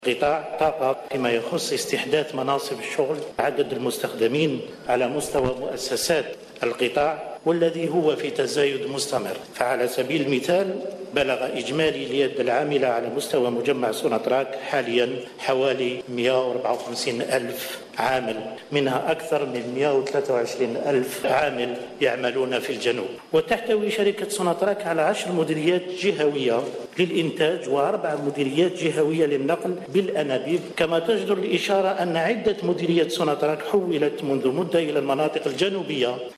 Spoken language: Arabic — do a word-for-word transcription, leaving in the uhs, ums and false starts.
قطاع طاقة فيما يخص استحداث مناصب الشغل عدد المستخدمين على مستوى مؤسسات القطاع والذي هو في تزايد مستمر. فعلى سبيل المثال بلغ إجمالي اليد العاملة على مستوى مجمع سوناتراك حاليا حوالي مئة وأربعة وخمسين ألف عامل، منها أكثر من مئة وثلاثة وعشرين ألف عامل يعملون في الجنوب. وتحتوي شركة سوناتراك على عشر مديريات جهوية للإنتاج وأربع مديريات جهوية للنقل بالأنابيب. كما تجدر الإشارة أن عدة مديريات سوناتراك حولت منذ مدة إلى المناطق الجنوبية